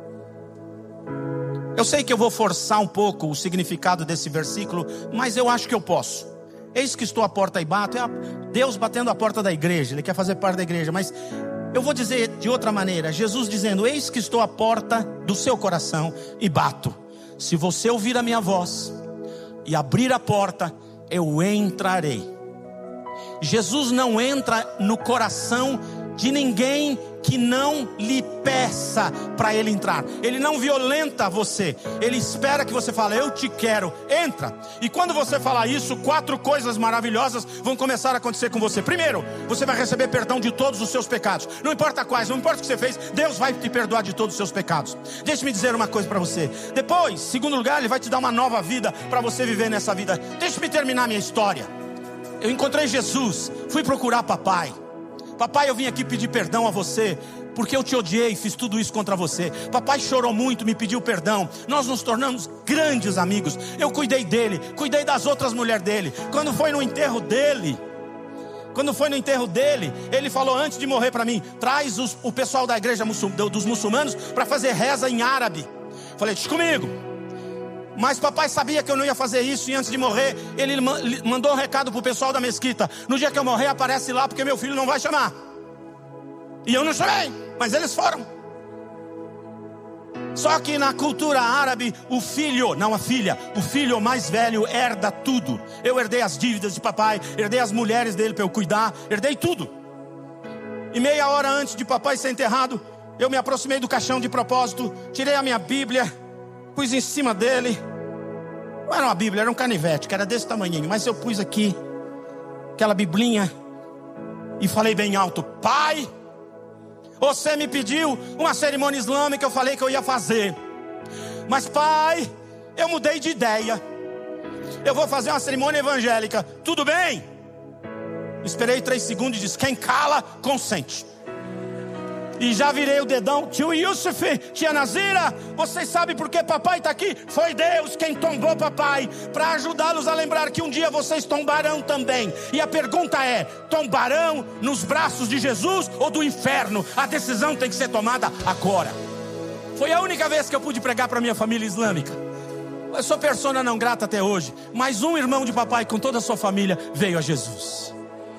Speaker 1: Eu sei que eu vou forçar um pouco o significado desse versículo, mas eu acho que eu posso. Eis que estou à porta e bato. É Deus batendo a porta da igreja. Ele quer fazer parte da igreja. Mas eu vou dizer de outra maneira. Jesus dizendo: eis que estou à porta do seu coração e bato. Se você ouvir a minha voz e abrir a porta, eu entrarei. Jesus não entra no coração de ninguém que não lhe peça para ele entrar. Ele não violenta você. Ele espera que você fale: eu te quero, entra. E quando você falar isso, quatro coisas maravilhosas vão começar a acontecer com você. Primeiro, você vai receber perdão de todos os seus pecados. Não importa quais, não importa o que você fez, Deus vai te perdoar de todos os seus pecados. Deixe-me dizer uma coisa para você. Depois, segundo lugar, Ele vai te dar uma nova vida para você viver nessa vida. Deixe-me terminar minha história. Eu encontrei Jesus, fui procurar papai. Papai, eu vim aqui pedir perdão a você, porque eu te odiei, fiz tudo isso contra você. Papai chorou muito, me pediu perdão. Nós nos tornamos grandes amigos. Eu cuidei dele, cuidei das outras mulheres dele. Quando foi no enterro dele, Quando foi no enterro dele, ele falou antes de morrer para mim: traz os, o pessoal da igreja muçul, dos muçulmanos para fazer reza em árabe. Falei: deixa comigo. Mas papai sabia que eu não ia fazer isso, e antes de morrer, ele mandou um recado para o pessoal da mesquita: no dia que eu morrer, aparece lá, porque meu filho não vai chamar. E eu não chamei, mas eles foram. Só que na cultura árabe, o filho, não a filha, o filho mais velho herda tudo. Eu herdei as dívidas de papai, herdei as mulheres dele para eu cuidar, herdei tudo. E meia hora antes de papai ser enterrado, eu me aproximei do caixão de propósito, tirei a minha Bíblia, pus em cima dele. Não era uma Bíblia, era um canivete, que era desse tamanhinho, mas eu pus aqui aquela biblinha e falei bem alto: pai, você me pediu uma cerimônia islâmica, eu falei que eu ia fazer, mas pai, eu mudei de ideia, eu vou fazer uma cerimônia evangélica, tudo bem? Esperei três segundos e disse: quem cala, consente. E já virei o dedão: tio Yusuf, tia Nazira, vocês sabem por que papai está aqui? Foi Deus quem tombou papai, para ajudá-los a lembrar que um dia vocês tombarão também. E a pergunta é: tombarão nos braços de Jesus ou do inferno? A decisão tem que ser tomada agora. Foi a única vez que eu pude pregar para minha família islâmica. Eu sou persona não grata até hoje, mas um irmão de papai com toda a sua família veio a Jesus.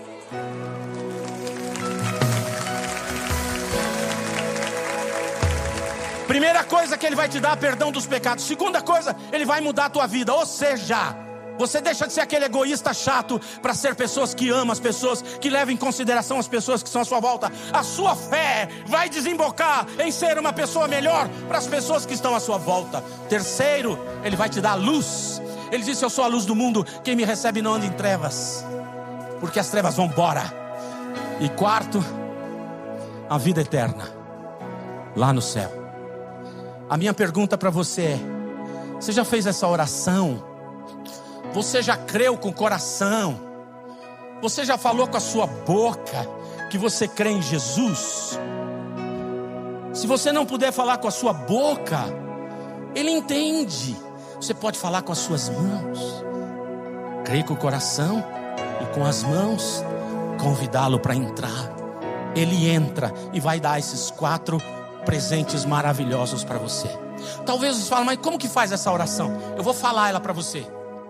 Speaker 1: Primeira coisa que Ele vai te dar, perdão dos pecados. Segunda coisa, Ele vai mudar a tua vida. Ou seja, você deixa de ser aquele egoísta chato para ser pessoas que amam as pessoas, que levam em consideração as pessoas que são à sua volta. A sua fé vai desembocar em ser uma pessoa melhor para as pessoas que estão à sua volta. Terceiro, Ele vai te dar luz. Ele disse: eu sou a luz do mundo, quem me recebe não anda em trevas, porque as trevas vão embora. E quarto, a vida eterna lá no céu. A minha pergunta para você é: você já fez essa oração? Você já creu com o coração? Você já falou com a sua boca que você crê em Jesus? Se você não puder falar com a sua boca, Ele entende. Você pode falar com as suas mãos. Crê com o coração com as mãos, convidá-lo para entrar. Ele entra e vai dar esses quatro presentes maravilhosos para você. Talvez você fale, mas como que faz essa oração? Eu vou falar ela para você.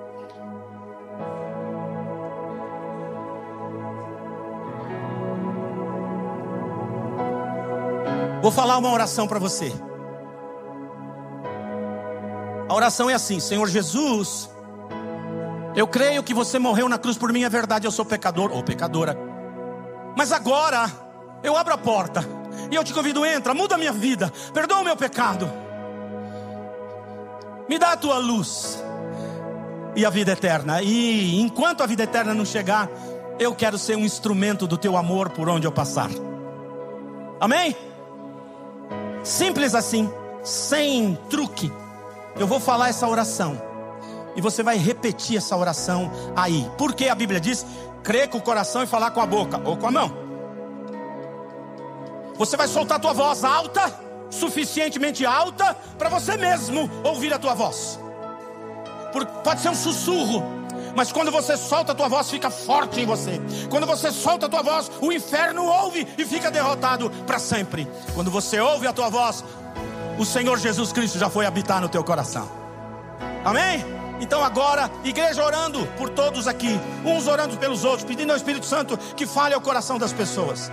Speaker 1: Vou falar uma oração para você. A oração é assim: Senhor Jesus, eu creio que você morreu na cruz por mim, é verdade, eu sou pecador ou pecadora. Mas agora eu abro a porta e eu te convido, entra, muda a minha vida, perdoa o meu pecado, me dá a tua luz e a vida eterna. E enquanto a vida eterna não chegar, eu quero ser um instrumento do teu amor por onde eu passar. Amém? Simples assim, sem truque. Eu vou falar essa oração e você vai repetir essa oração aí. Porque a Bíblia diz: crer com o coração e falar com a boca ou com a mão. Você vai soltar a tua voz alta, suficientemente alta para você mesmo ouvir a tua voz. Por, pode ser um sussurro, mas quando você solta a tua voz, fica forte em você. Quando você solta a tua voz, o inferno ouve e fica derrotado para sempre. Quando você ouve a tua voz, o Senhor Jesus Cristo já foi habitar no teu coração. Amém? Então agora, igreja orando por todos aqui, uns orando pelos outros, pedindo ao Espírito Santo que fale ao coração das pessoas.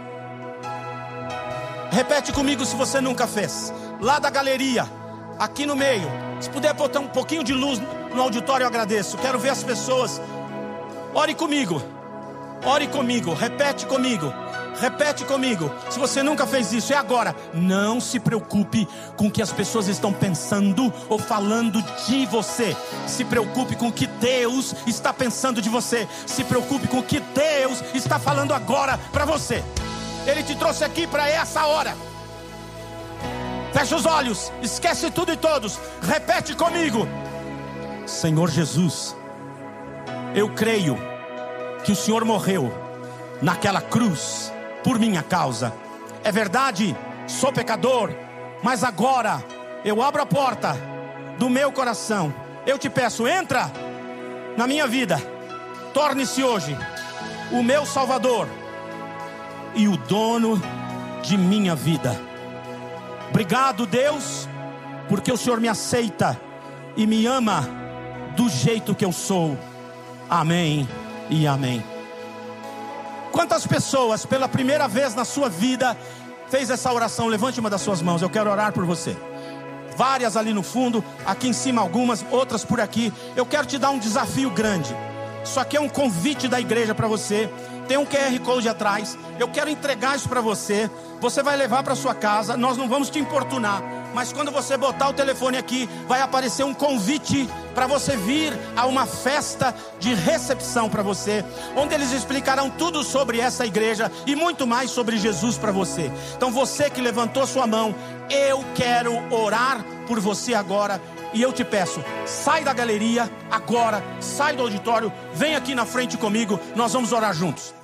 Speaker 1: Repete comigo se você nunca fez. Lá da galeria, aqui no meio, se puder botar um pouquinho de luz no auditório, eu agradeço. Quero ver as pessoas. Ore comigo. Ore comigo, repete comigo. Repete comigo. Se você nunca fez isso, é agora. Não se preocupe com o que as pessoas estão pensando ou falando de você. Se preocupe com o que Deus está pensando de você. Se preocupe com o que Deus está falando agora para você. Ele te trouxe aqui para essa hora. Fecha os olhos, esquece tudo e todos. Repete comigo. Senhor Jesus, eu creio que o Senhor morreu naquela cruz por minha causa. É verdade, sou pecador, mas agora eu abro a porta do meu coração. Eu te peço, entra na minha vida. Torne-se hoje o meu Salvador e o dono de minha vida. Obrigado, Deus, porque o Senhor me aceita e me ama do jeito que eu sou. Amém e amém. Quantas pessoas pela primeira vez na sua vida fez essa oração? Levante uma das suas mãos, eu quero orar por você. Várias ali no fundo, aqui em cima algumas, outras por aqui. Eu quero te dar um desafio grande. Isso aqui é um convite da igreja para você. Tem um Q R Code atrás. Eu quero entregar isso para você. Você vai levar para sua casa. Nós não vamos te importunar, mas quando você botar o telefone aqui, vai aparecer um convite para você vir a uma festa de recepção para você, onde eles explicarão tudo sobre essa igreja e muito mais sobre Jesus para você. Então você que levantou sua mão, eu quero orar por você agora. E eu te peço, sai da galeria agora, sai do auditório, vem aqui na frente comigo, nós vamos orar juntos.